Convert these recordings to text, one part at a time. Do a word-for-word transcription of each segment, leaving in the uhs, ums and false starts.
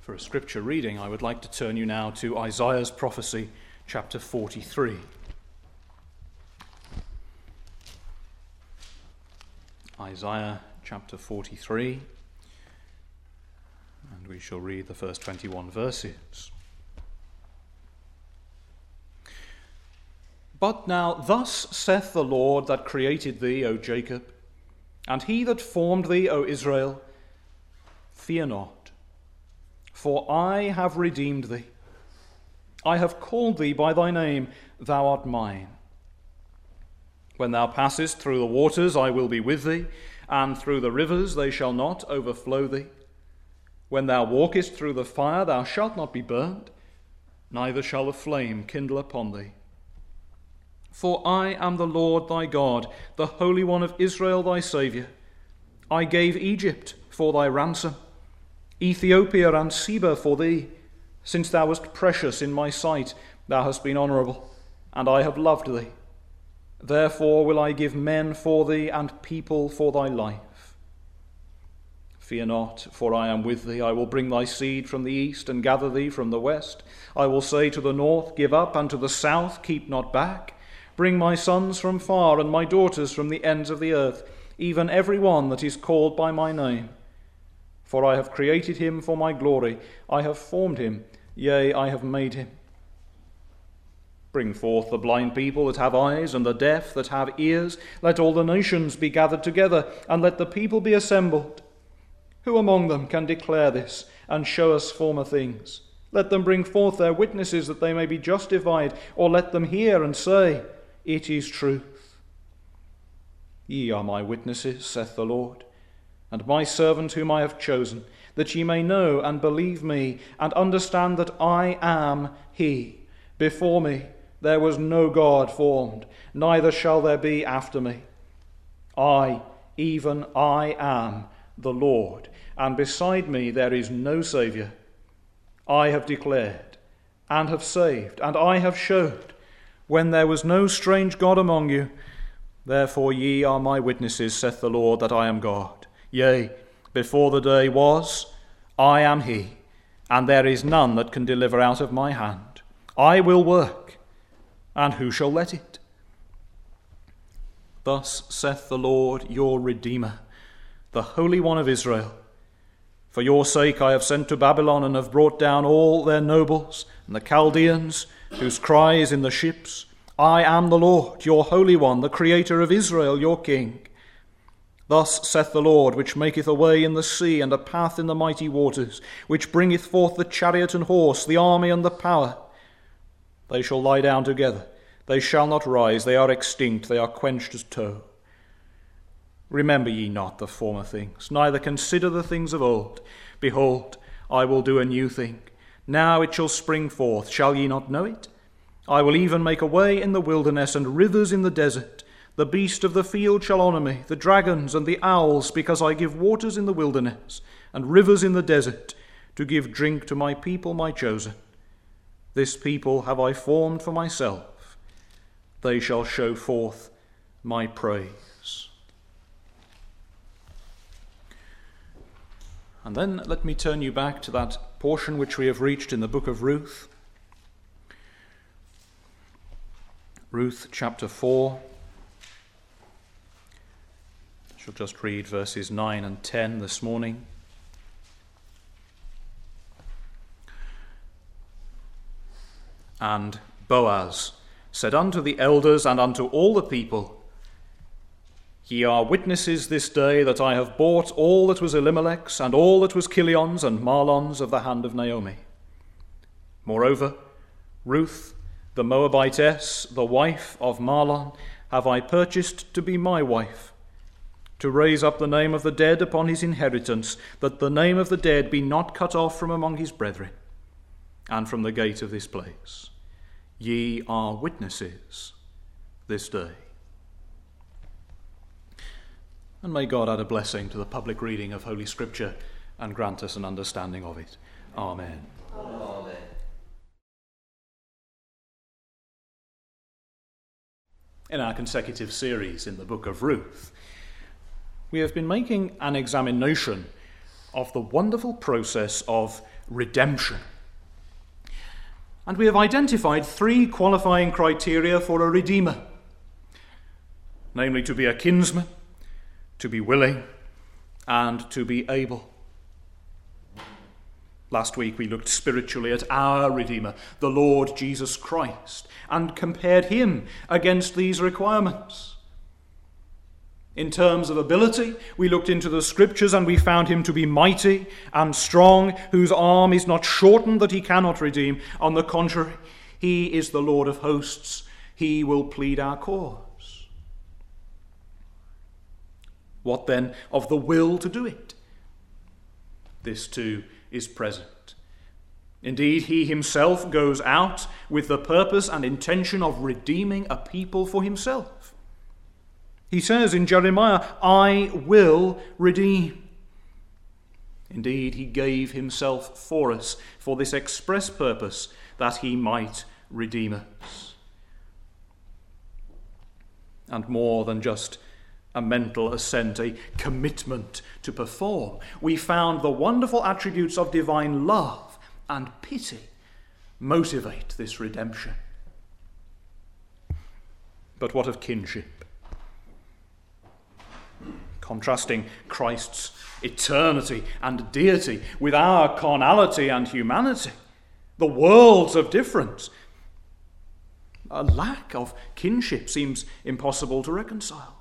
For a scripture reading, I would like to turn you now to Isaiah's prophecy, chapter forty-three. Isaiah chapter forty-three, and we shall read the first twenty-one verses. But now thus saith the Lord that created thee, O Jacob, and he that formed thee, O Israel, fear not, for I have redeemed thee. I have called thee by thy name, thou art mine. When thou passest through the waters, I will be with thee, and through the rivers they shall not overflow thee. When thou walkest through the fire, thou shalt not be burnt, neither shall the flame kindle upon thee. For I am the Lord thy God, the Holy One of Israel thy Saviour. I gave Egypt for thy ransom, Ethiopia and Seba for thee. Since thou wast precious in my sight, thou hast been honourable, and I have loved thee. Therefore will I give men for thee, and people for thy life. Fear not, for I am with thee. I will bring thy seed from the east, and gather thee from the west. I will say to the north, give up, and to the south, keep not back. Bring my sons from far, and my daughters from the ends of the earth, even every one that is called by my name. For I have created him for my glory. I have formed him, yea, I have made him. Bring forth the blind people that have eyes, and the deaf that have ears. Let all the nations be gathered together, and let the people be assembled. Who among them can declare this, and show us former things? Let them bring forth their witnesses, that they may be justified, or let them hear and say, it is truth. Ye are my witnesses, saith the Lord, and my servant whom I have chosen, that ye may know and believe me, and understand that I am he. Before me there was no God formed, neither shall there be after me. I, even I am the Lord, and beside me there is no Saviour. I have declared, and have saved, and I have showed, when there was no strange God among you. Therefore ye are my witnesses, saith the Lord, that I am God. Yea, before the day was, I am he, and there is none that can deliver out of my hand. I will work, and who shall let it? Thus saith the Lord your Redeemer, the Holy One of Israel. For your sake I have sent to Babylon, and have brought down all their nobles, and the Chaldeans, whose cry is in the ships. I am the Lord, your Holy One, the Creator of Israel, your King. Thus saith the Lord, which maketh a way in the sea, and a path in the mighty waters, which bringeth forth the chariot and horse, the army and the power. They shall lie down together, they shall not rise, they are extinct, they are quenched as tow. Remember ye not the former things, neither consider the things of old. Behold, I will do a new thing. Now it shall spring forth. Shall ye not know it? I will even make a way in the wilderness, and rivers in the desert. The beast of the field shall honour me, the dragons and the owls, because I give waters in the wilderness, and rivers in the desert, to give drink to my people, my chosen. This people have I formed for myself. They shall show forth my praise. And then let me turn you back to that portion which we have reached in the book of Ruth. Ruth chapter four. I shall just read verses nine and ten this morning. And Boaz said unto the elders and unto all the people, Ye are witnesses this day that I have bought all that was Elimelech's, and all that was Kilion's and Mahlon's of the hand of Naomi. Moreover, Ruth, the Moabitess, the wife of Mahlon, have I purchased to be my wife, to raise up the name of the dead upon his inheritance, that the name of the dead be not cut off from among his brethren, and from the gate of this place. Ye are witnesses this day. And may God add a blessing to the public reading of Holy Scripture and grant us an understanding of it. Amen. Amen. In our consecutive series in the book of Ruth, we have been making an examination of the wonderful process of redemption. And we have identified three qualifying criteria for a redeemer, namely to be a kinsman, to be willing, and to be able. Last week we looked spiritually at our Redeemer, the Lord Jesus Christ, and compared him against these requirements. In terms of ability, we looked into the Scriptures and we found him to be mighty and strong, whose arm is not shortened that he cannot redeem. On the contrary, he is the Lord of hosts. He will plead our cause. What then of the will to do it? This too is present. Indeed, he himself goes out with the purpose and intention of redeeming a people for himself. He says in Jeremiah, I will redeem. Indeed, he gave himself for us for this express purpose, that he might redeem us. And more than just a mental assent, a commitment to perform, we found the wonderful attributes of divine love and pity motivate this redemption. But what of kinship? Contrasting Christ's eternity and deity with our carnality and humanity, the worlds of difference, a lack of kinship seems impossible to reconcile.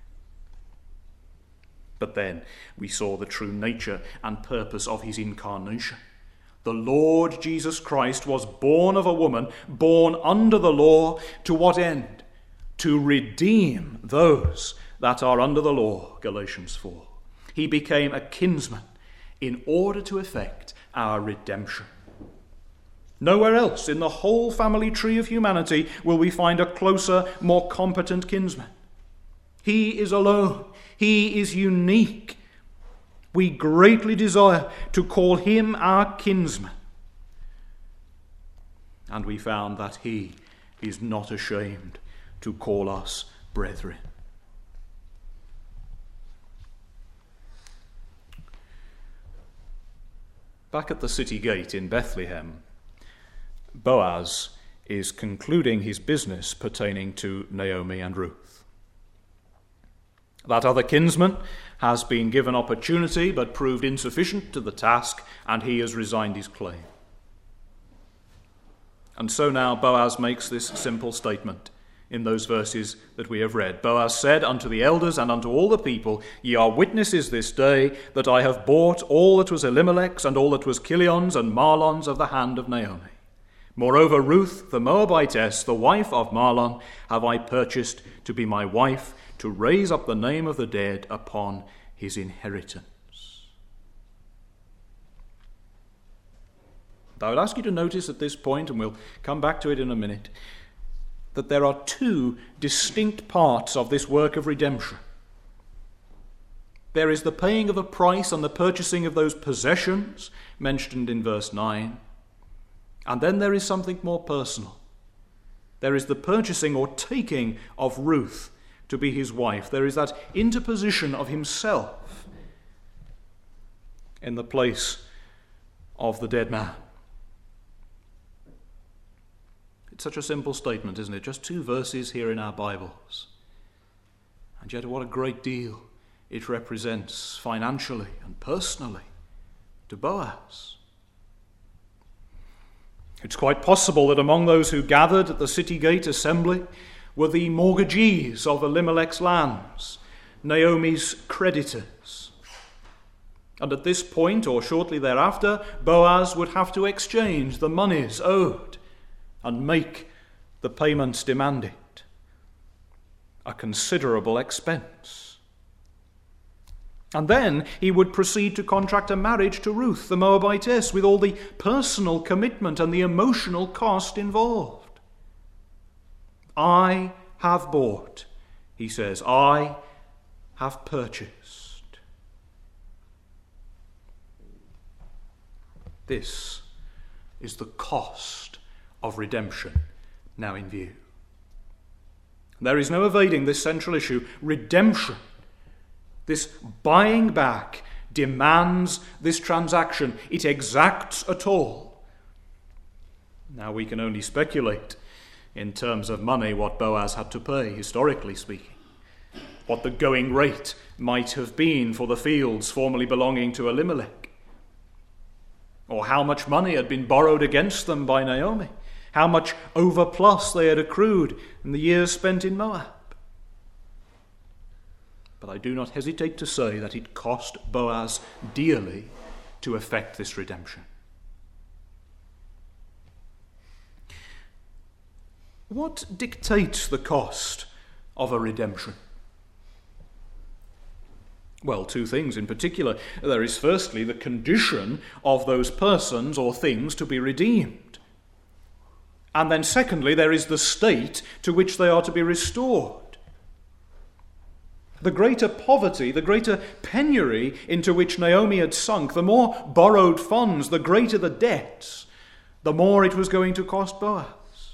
But then we saw the true nature and purpose of his incarnation. The Lord Jesus Christ was born of a woman, born under the law. To what end? To redeem those that are under the law, Galatians four. He became a kinsman in order to effect our redemption. Nowhere else in the whole family tree of humanity will we find a closer, more competent kinsman. He is alone. He is unique. We greatly desire to call him our kinsman. And we found that he is not ashamed to call us brethren. Back at the city gate in Bethlehem, Boaz is concluding his business pertaining to Naomi and Ruth. That other kinsman has been given opportunity but proved insufficient to the task, and he has resigned his claim. And so now Boaz makes this simple statement in those verses that we have read. Boaz said unto the elders and unto all the people, Ye are witnesses this day that I have bought all that was Elimelech's and all that was Kilion's and Mahlon's of the hand of Naomi. Moreover, Ruth, the Moabitess, the wife of Mahlon, have I purchased to be my wife, to raise up the name of the dead upon his inheritance. I would ask you to notice at this point, and we'll come back to it in a minute, that there are two distinct parts of this work of redemption. There is the paying of a price and the purchasing of those possessions mentioned in verse nine. And then there is something more personal. There is the purchasing or taking of Ruth to be his wife. There is that interposition of himself in the place of the dead man. It's such a simple statement, isn't it? Just two verses here in our Bibles. And yet what a great deal it represents financially and personally to Boaz. It's quite possible that among those who gathered at the city gate assembly were the mortgagees of Elimelech's lands, Naomi's creditors. And at this point, or shortly thereafter, Boaz would have to exchange the monies owed and make the payments demanded. A considerable expense. And then he would proceed to contract a marriage to Ruth, the Moabitess, with all the personal commitment and the emotional cost involved. I have bought, he says, I have purchased. This is the cost of redemption now in view. There is no evading this central issue. Redemption, this buying back, demands this transaction. It exacts a toll. Now we can only speculate in terms of money what Boaz had to pay, historically speaking. What the going rate might have been for the fields formerly belonging to Elimelech. Or how much money had been borrowed against them by Naomi. How much overplus they had accrued in the years spent in Moab. But I do not hesitate to say that it cost Boaz dearly to effect this redemption. What dictates the cost of a redemption? Well, two things in particular. There is firstly the condition of those persons or things to be redeemed. And then secondly, there is the state to which they are to be restored. The greater poverty, the greater penury into which Naomi had sunk, the more borrowed funds, the greater the debts, the more it was going to cost Boaz.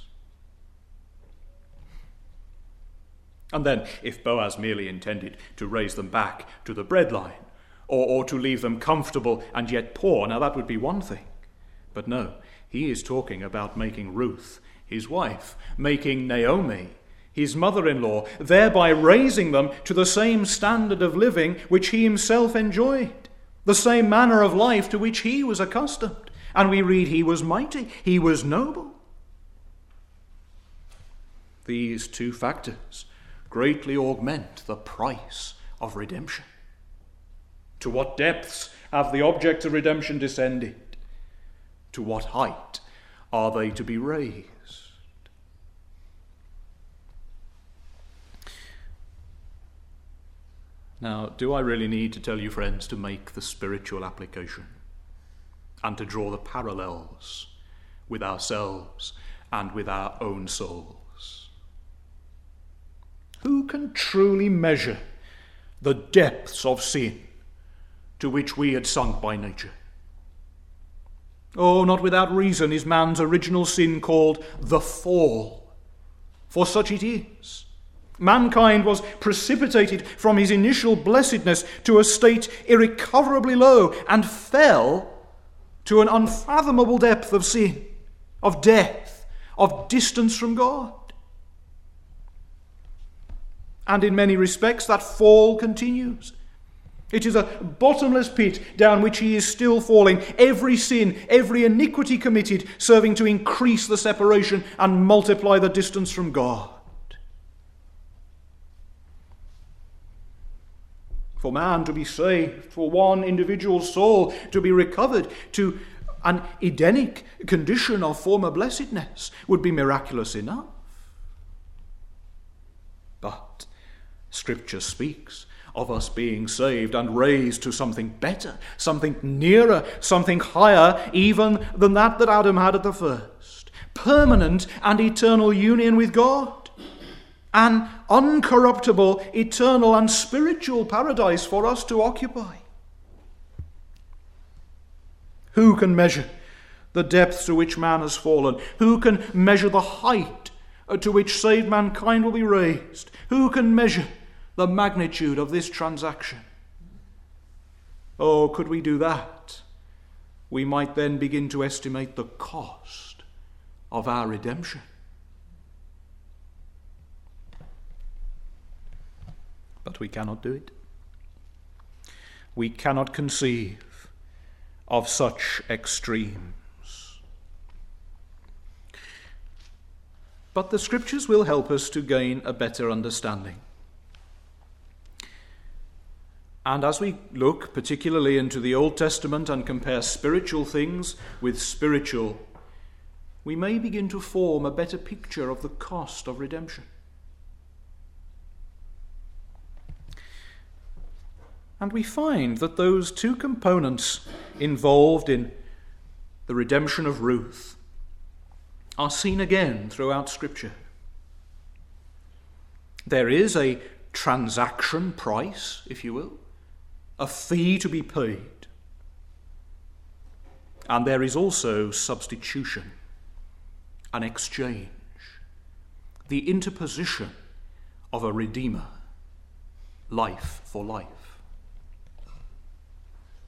And then, if Boaz merely intended to raise them back to the breadline, or, or to leave them comfortable and yet poor, now that would be one thing. But no, he is talking about making Ruth his wife, making Naomi his mother-in-law, thereby raising them to the same standard of living which he himself enjoyed, the same manner of life to which he was accustomed. And we read he was mighty, he was noble. These two factors greatly augment the price of redemption. To what depths have the objects of redemption descended? To what height are they to be raised? Now, do I really need to tell you, friends, to make the spiritual application and to draw the parallels with ourselves and with our own souls? Who can truly measure the depths of sin to which we had sunk by nature? Oh, not without reason is man's original sin called the fall, for such it is. Mankind was precipitated from his initial blessedness to a state irrecoverably low and fell to an unfathomable depth of sin, of death, of distance from God. And in many respects, that fall continues. It is a bottomless pit down which he is still falling, every sin, every iniquity committed, serving to increase the separation and multiply the distance from God. For man to be saved, for one individual soul to be recovered to an Edenic condition of former blessedness would be miraculous enough. But Scripture speaks of us being saved and raised to something better, something nearer, something higher even than that that Adam had at the first. Permanent and eternal union with God. An uncorruptible, eternal and spiritual paradise for us to occupy. Who can measure the depths to which man has fallen? Who can measure the height to which saved mankind will be raised? Who can measure the magnitude of this transaction? Oh, could we do that, we might then begin to estimate the cost of our redemption. But we cannot do it. We cannot conceive of such extremes. But the Scriptures will help us to gain a better understanding. And as we look particularly into the Old Testament and compare spiritual things with spiritual, we may begin to form a better picture of the cost of redemption. And we find that those two components involved in the redemption of Ruth are seen again throughout Scripture. There is a transaction price, if you will, a fee to be paid. And there is also substitution, an exchange, the interposition of a redeemer, life for life.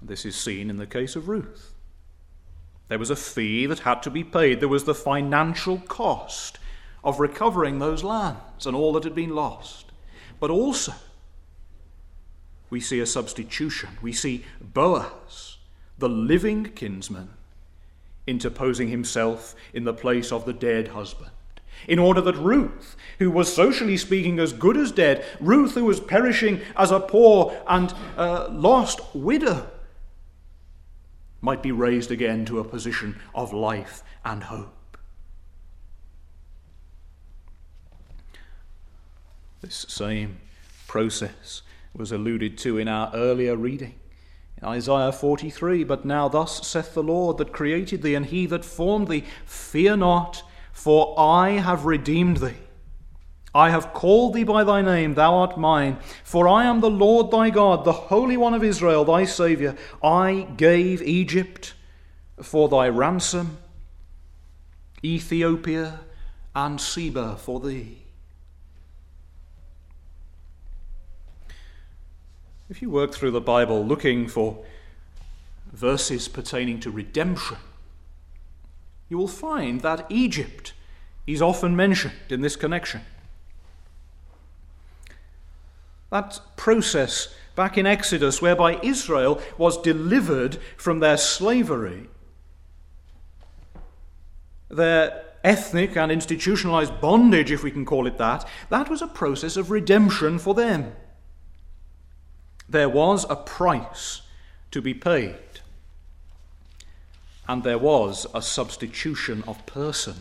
This is seen in the case of Ruth. There was a fee that had to be paid. There was the financial cost of recovering those lands and all that had been lost. But also, we see a substitution. We see Boaz, the living kinsman, interposing himself in the place of the dead husband, in order that Ruth, who was socially speaking as good as dead, Ruth who was perishing as a poor and uh, lost widow, might be raised again to a position of life and hope. This same process was alluded to in our earlier reading. In Isaiah forty-three, "But now thus saith the Lord that created thee, and he that formed thee, fear not, for I have redeemed thee. I have called thee by thy name, thou art mine. For I am the Lord thy God, the Holy One of Israel, thy Saviour. I gave Egypt for thy ransom, Ethiopia and Seba for thee." If you work through the Bible looking for verses pertaining to redemption, you will find that Egypt is often mentioned in this connection. That process back in Exodus whereby Israel was delivered from their slavery, their ethnic and institutionalized bondage, if we can call it that, that was a process of redemption for them. There was a price to be paid, and there was a substitution of persons.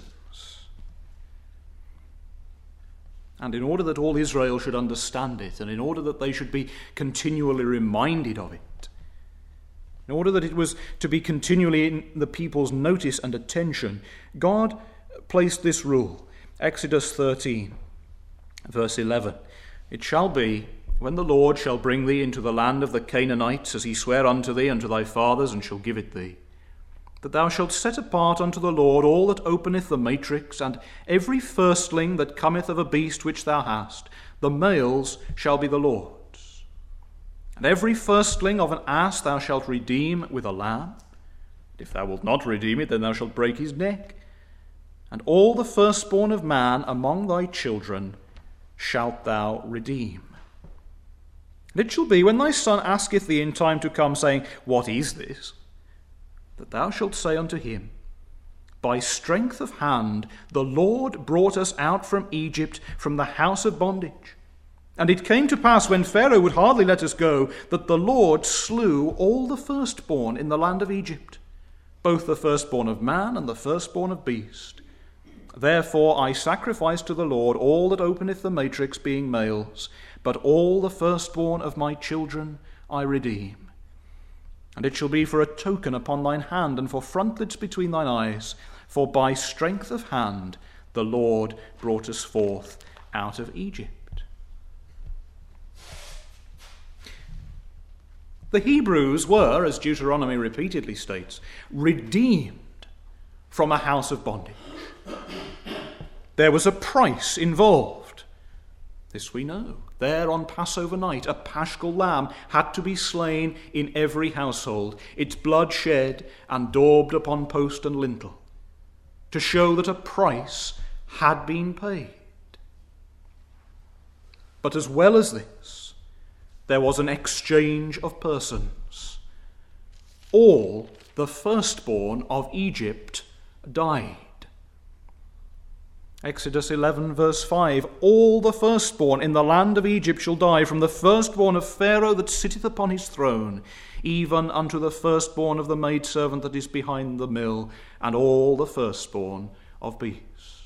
And in order that all Israel should understand it, and in order that they should be continually reminded of it, in order that it was to be continually in the people's notice and attention, God placed this rule. Exodus thirteen, verse eleven. "It shall be, when the Lord shall bring thee into the land of the Canaanites, as he sware unto thee and to thy fathers, and shall give it thee, that thou shalt set apart unto the Lord all that openeth the matrix, and every firstling that cometh of a beast which thou hast, the males shall be the Lord's. And every firstling of an ass thou shalt redeem with a lamb. And if thou wilt not redeem it, then thou shalt break his neck. And all the firstborn of man among thy children shalt thou redeem. And it shall be, when thy son asketh thee in time to come, saying, What is this? that thou shalt say unto him, By strength of hand the Lord brought us out from Egypt, from the house of bondage. And it came to pass, when Pharaoh would hardly let us go, that the Lord slew all the firstborn in the land of Egypt, both the firstborn of man and the firstborn of beast. Therefore I sacrifice to the Lord all that openeth the matrix, being males, but all the firstborn of my children I redeem. And it shall be for a token upon thine hand, and for frontlets between thine eyes, for by strength of hand the Lord brought us forth out of Egypt." The Hebrews were, as Deuteronomy repeatedly states, redeemed from a house of bondage. There was a price involved. This we know. There on Passover night, a paschal lamb had to be slain in every household, its blood shed and daubed upon post and lintel, to show that a price had been paid. But as well as this, there was an exchange of persons. All the firstborn of Egypt died. Exodus eleven, verse five, "All the firstborn in the land of Egypt shall die, from the firstborn of Pharaoh that sitteth upon his throne, even unto the firstborn of the maidservant that is behind the mill, and all the firstborn of beasts."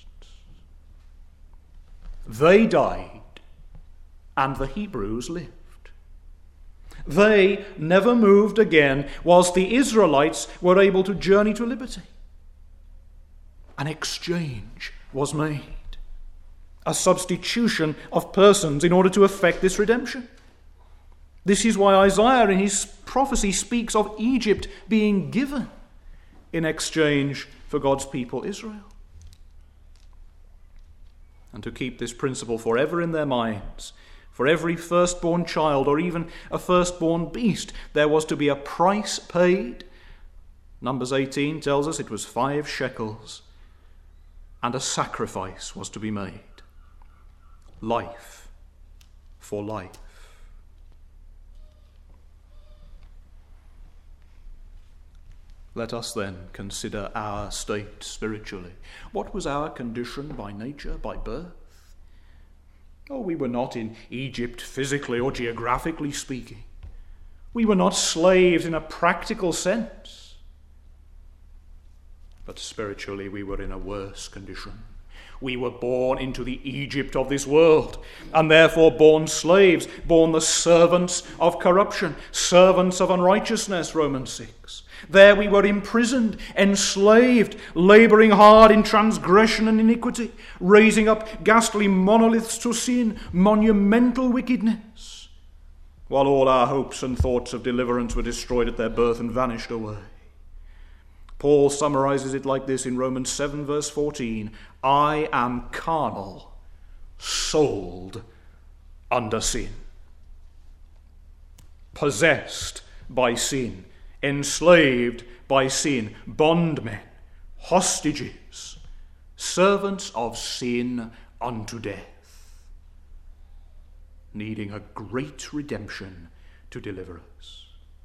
They died, and the Hebrews lived. They never moved again, whilst the Israelites were able to journey to liberty. An exchange was made, a substitution of persons in order to effect this redemption. This is why Isaiah in his prophecy speaks of Egypt being given in exchange for God's people Israel. And to keep this principle forever in their minds, For every firstborn child, or even a firstborn beast, there was to be a price paid. Numbers eighteen tells us it was five shekels, and a sacrifice was to be made. Life for life. Let us then consider our state spiritually. What was our condition by nature, by birth? Oh, we were not in Egypt physically or geographically speaking. We were not slaves in a practical sense. But spiritually we were in a worse condition. We were born into the Egypt of this world, and therefore born slaves, born the servants of corruption, servants of unrighteousness, Romans six. There we were imprisoned, enslaved, labouring hard in transgression and iniquity, raising up ghastly monoliths to sin, monumental wickedness, while all our hopes and thoughts of deliverance were destroyed at their birth and vanished away. Paul summarizes it like this in Romans seven verse fourteen. I am carnal, sold under sin, possessed by sin, enslaved by sin, bondmen, hostages, servants of sin unto death, needing a great redemption to deliver us.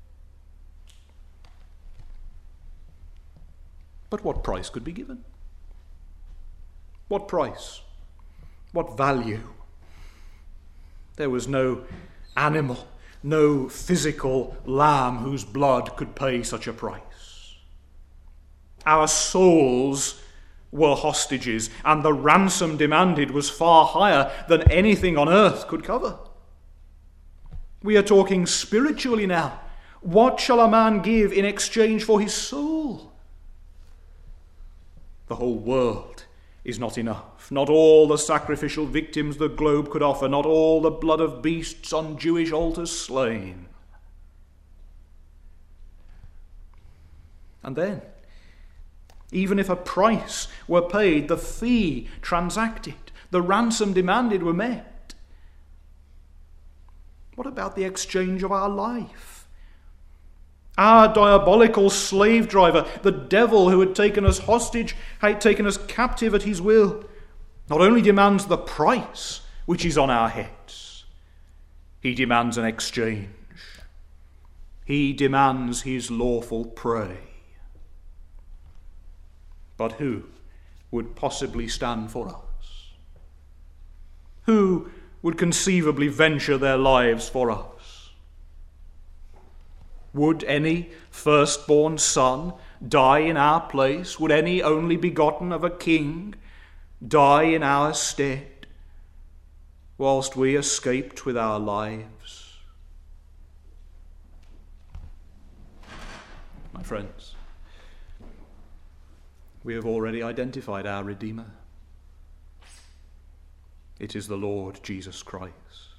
But what price could be given? What price? What value? There was no animal, no physical lamb whose blood could pay such a price. Our souls were hostages, and the ransom demanded was far higher than anything on earth could cover. We are talking spiritually now. What shall a man give in exchange for his soul? The whole world is not enough. Not all the sacrificial victims the globe could offer, not all the blood of beasts on Jewish altars slain. And then, even if a price were paid, the fee transacted, the ransom demanded were met, what about the exchange of our life? Our diabolical slave driver, the devil who had taken us hostage, had taken us captive at his will, not only demands the price which is on our heads, he demands an exchange. He demands his lawful prey. But who would possibly stand for us? Who would conceivably venture their lives for us? Would any firstborn son die in our place? Would any only begotten of a king die in our stead, whilst we escaped with our lives? My friends, we have already identified our Redeemer. It is the Lord Jesus Christ.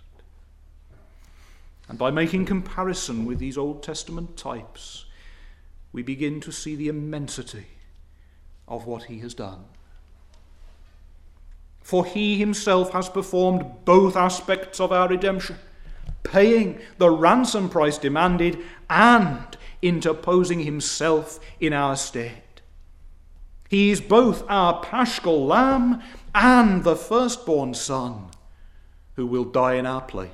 And by making comparison with these Old Testament types, we begin to see the immensity of what he has done. For he himself has performed both aspects of our redemption, paying the ransom price demanded and interposing himself in our stead. He is both our paschal lamb and the firstborn son who will die in our place.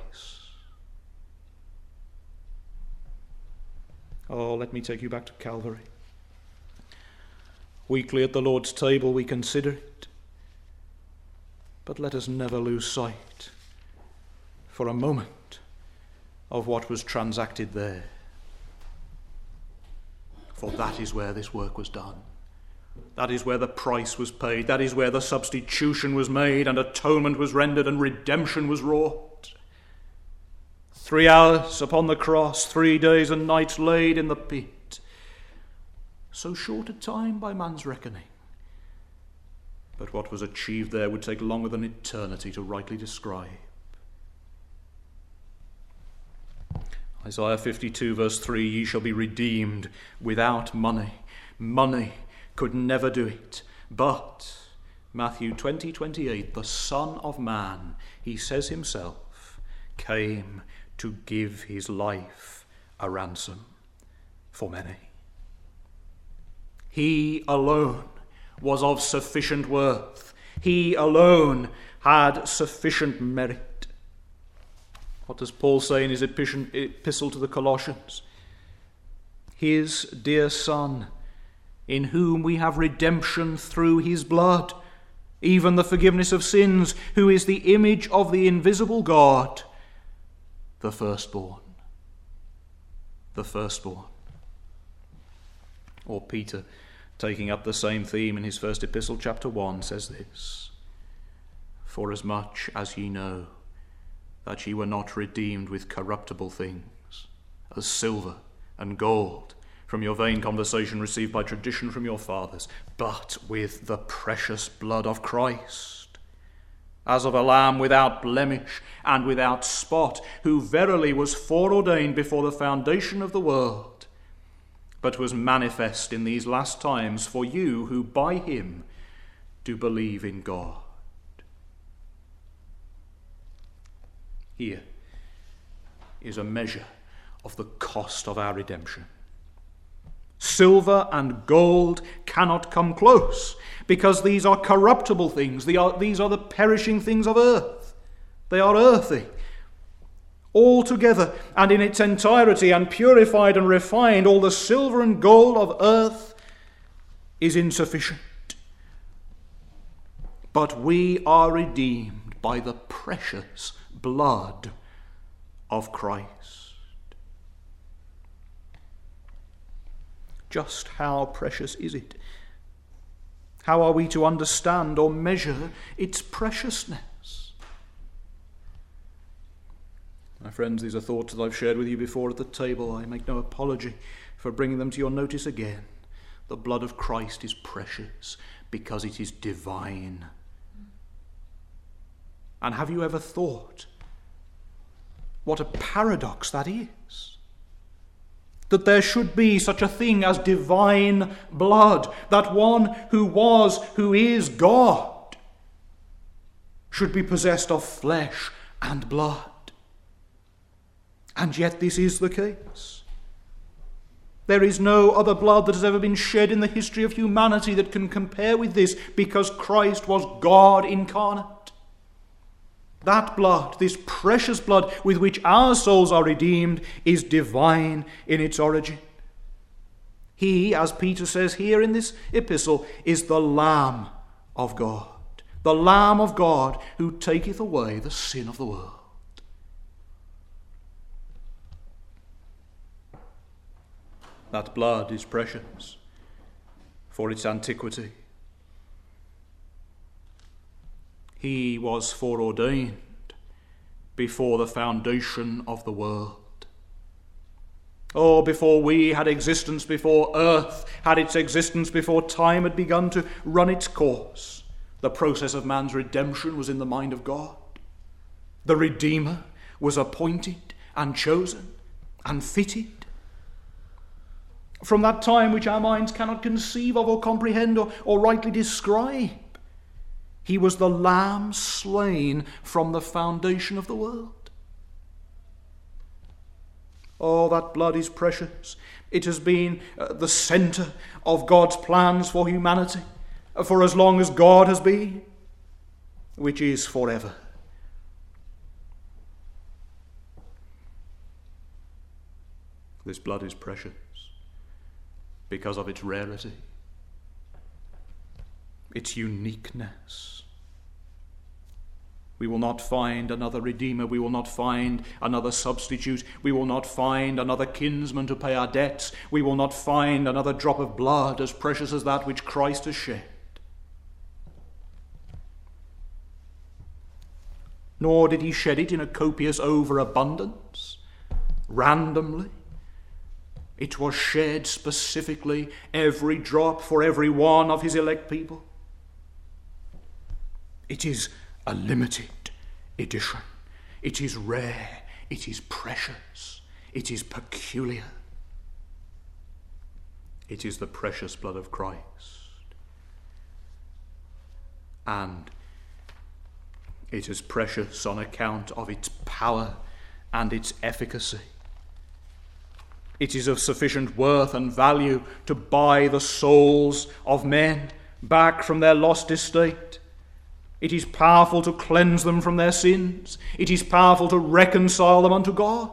Oh, let me take you back to Calvary. Weekly at the Lord's table we consider it, but let us never lose sight for a moment of what was transacted there. For that is where this work was done. That is where the price was paid. That is where the substitution was made and atonement was rendered and redemption was wrought. Three hours upon the cross, three days and nights laid in the pit. So short a time by man's reckoning. But what was achieved there would take longer than eternity to rightly describe. Isaiah fifty-two verse three, ye shall be redeemed without money. Money could never do it. But Matthew twenty twenty-eight, the Son of Man, he says himself, came to give his life a ransom for many. He alone was of sufficient worth. He alone had sufficient merit. What does Paul say in his epistle to the Colossians? His dear Son, in whom we have redemption through his blood, even the forgiveness of sins, who is the image of the invisible God, the firstborn. The firstborn. Or Peter, taking up the same theme in his first epistle, chapter one, says this: "Forasmuch as ye know that ye were not redeemed with corruptible things, as silver and gold, from your vain conversation received by tradition from your fathers, but with the precious blood of Christ, as of a lamb without blemish and without spot, who verily was foreordained before the foundation of the world, but was manifest in these last times for you who by him do believe in God." Here is a measure of the cost of our redemption. Silver and gold cannot come close, because these are corruptible things. They are, these are the perishing things of earth. They are earthy. Altogether and in its entirety and purified and refined, all the silver and gold of earth is insufficient. But we are redeemed by the precious blood of Christ. Just how precious is it? How are we to understand or measure its preciousness? My friends, these are thoughts that I've shared with you before at the table. I make no apology for bringing them to your notice again. The blood of Christ is precious because it is divine. And have you ever thought what a paradox that is? That there should be such a thing as divine blood, that one who was, who is God, should be possessed of flesh and blood. And yet this is the case. There is no other blood that has ever been shed in the history of humanity that can compare with this, because Christ was God incarnate. That blood, this precious blood with which our souls are redeemed, is divine in its origin. He, as Peter says here in this epistle, is the Lamb of God, the Lamb of God who taketh away the sin of the world. That blood is precious for its antiquity. He was foreordained before the foundation of the world. Oh, before we had existence, before earth had its existence, before time had begun to run its course, the process of man's redemption was in the mind of God. The Redeemer was appointed and chosen and fitted. From that time which our minds cannot conceive of or comprehend or, or rightly describe, he was the Lamb slain from the foundation of the world. Oh, that blood is precious. It has been uh, the center of God's plans for humanity uh, for as long as God has been, which is forever. This blood is precious because of its rarity, its uniqueness. We will not find another Redeemer. We will not find another substitute. We will not find another kinsman to pay our debts. We will not find another drop of blood as precious as that which Christ has shed. Nor did he shed it in a copious overabundance, randomly. It was shed specifically, every drop for every one of his elect people. It is a limited edition. It is rare. It is precious. It is peculiar. It is the precious blood of Christ. And it is precious on account of its power and its efficacy. It is of sufficient worth and value to buy the souls of men back from their lost estate. It is powerful to cleanse them from their sins. It is powerful to reconcile them unto God.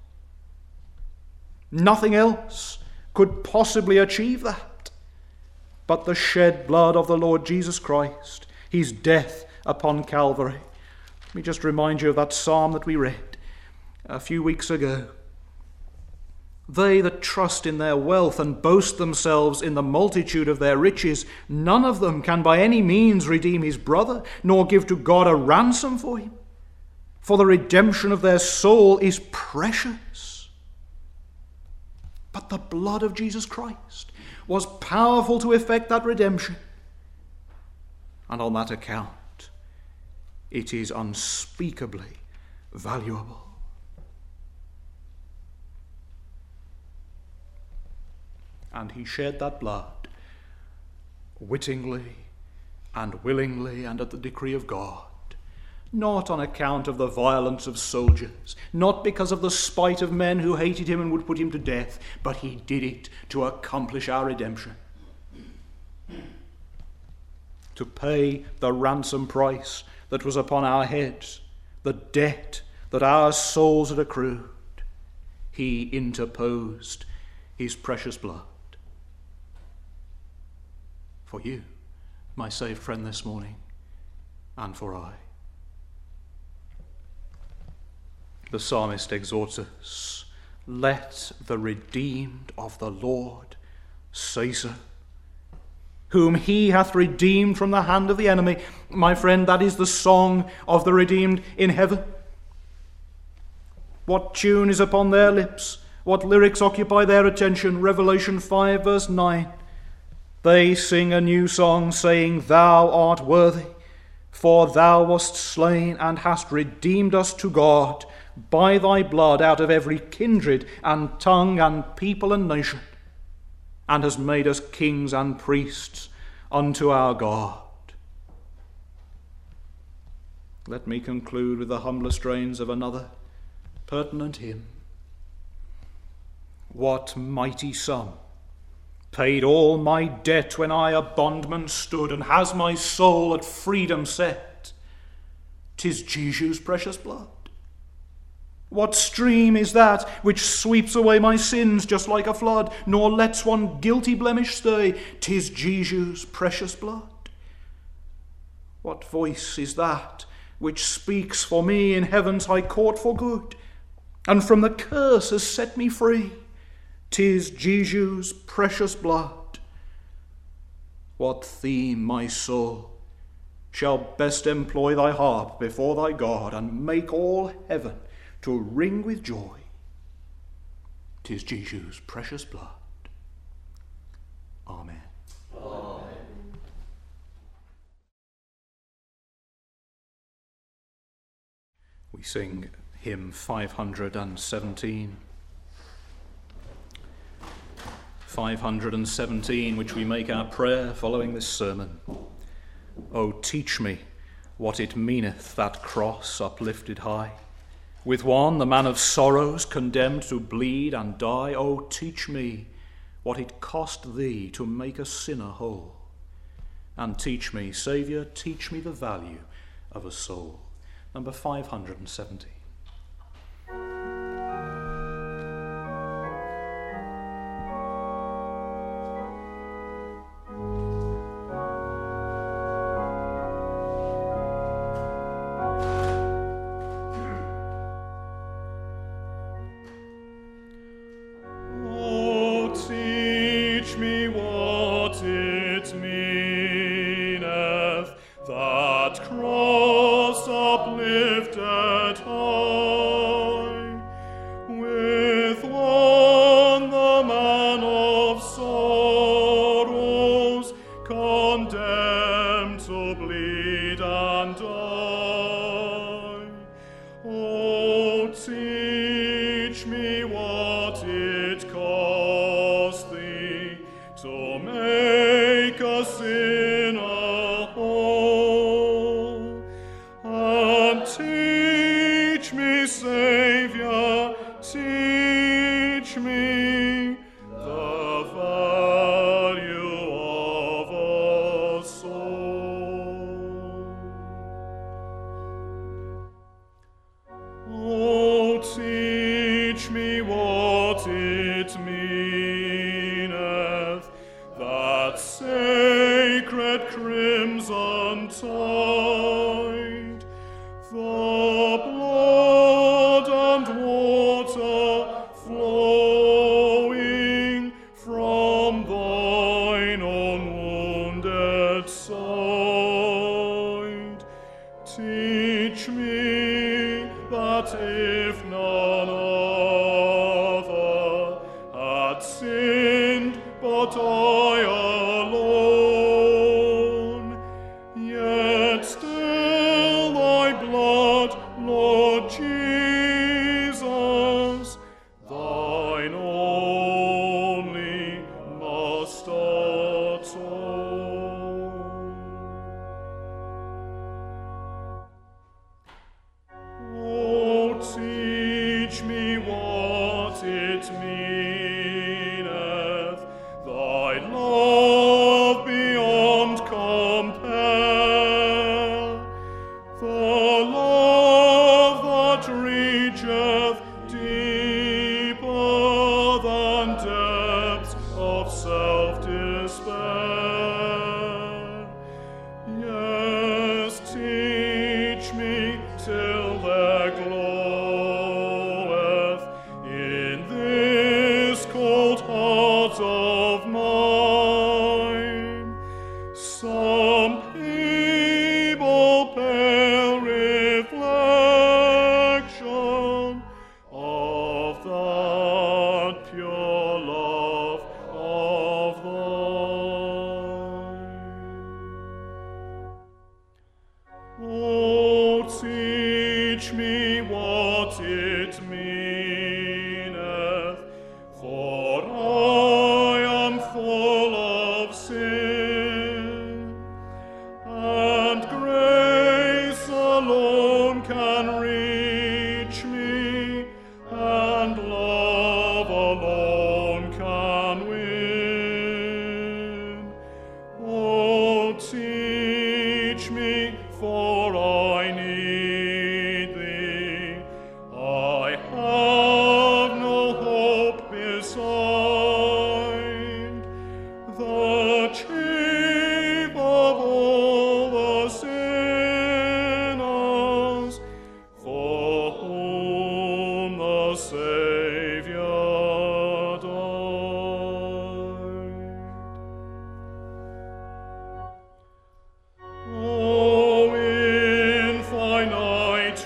Nothing else could possibly achieve that but the shed blood of the Lord Jesus Christ, his death upon Calvary. Let me just remind you of that psalm that we read a few weeks ago. They that trust in their wealth and boast themselves in the multitude of their riches, none of them can by any means redeem his brother, nor give to God a ransom for him. For the redemption of their soul is precious. But the blood of Jesus Christ was powerful to effect that redemption. And on that account, it is unspeakably valuable. And he shed that blood wittingly and willingly and at the decree of God, not on account of the violence of soldiers, not because of the spite of men who hated him and would put him to death, but he did it to accomplish our redemption, to pay the ransom price that was upon our heads, the debt that our souls had accrued. He interposed his precious blood. For you, my saved friend this morning, and for I. The psalmist exhorts us, let the redeemed of the Lord say so, whom he hath redeemed from the hand of the enemy. My friend, that is the song of the redeemed in heaven. What tune is upon their lips? What lyrics occupy their attention? Revelation five verse nine. They sing a new song, saying, Thou art worthy, for thou wast slain and hast redeemed us to God by thy blood out of every kindred and tongue and people and nation, and hast made us kings and priests unto our God. Let me conclude with the humbler strains of another pertinent hymn. What mighty sum paid all my debt when I a bondman stood, and has my soul at freedom set? 'Tis Jesu's precious blood. What stream is that which sweeps away my sins just like a flood, nor lets one guilty blemish stay? 'Tis Jesu's precious blood. What voice is that which speaks for me in heaven's high court for good, and from the curse has set me free? 'Tis Jesu's precious blood. What theme, my soul, shall best employ thy harp before thy God, and make all heaven to ring with joy? 'Tis Jesu's precious blood. Amen. Amen. We sing hymn five hundred seventeen. five hundred seventeen, which we make our prayer following this sermon. O teach me what it meaneth, that cross uplifted high, with one, the man of sorrows, condemned to bleed and die. O teach me what it cost thee to make a sinner whole. And teach me, Saviour, teach me the value of a soul. Number five hundred seventeen. Saviour, that sacred crimson tide, the blood and water flowing from thine own wounded side. Teach me that if none other had sinned but I alone, yet still thy blood, Lord Jesus, thine only must atone. Oh, teach me what it meaneth, thy love beyond compare, the love that reacheth deeper than depths of self-despair. Yes, teach me till there gloweth in this cold heart of mine some feeble pale reflection of that pure love of thine. Oh, teach me what it meaneth, for I am full of sin, and grace alone can reach me, and love alone can win. Oh, teach me, for I need thee. I have no hope beside. The chief of all the sinners, for whom the Saviour died. O infinite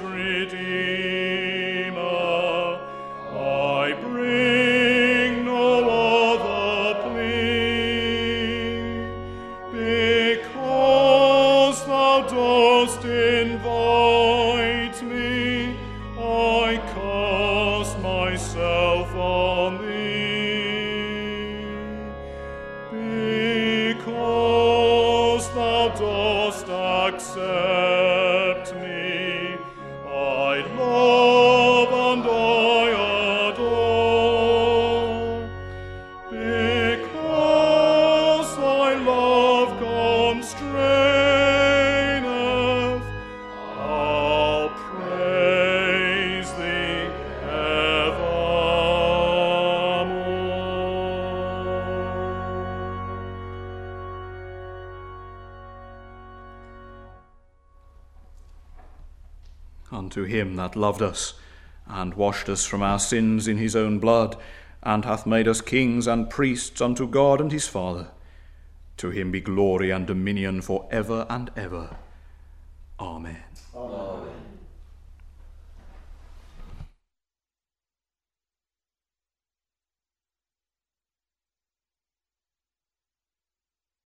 Redeemer, I bring no other plea, because thou dost invite me, I cast myself on thee. Because thou dost accept me, I love and I adore. Because thy love constraineth, I'll praise thee evermore. Unto him that loved us, and washed us from our sins in his own blood, and hath made us kings and priests unto God and his Father. To him be glory and dominion for ever and ever. Amen. Amen.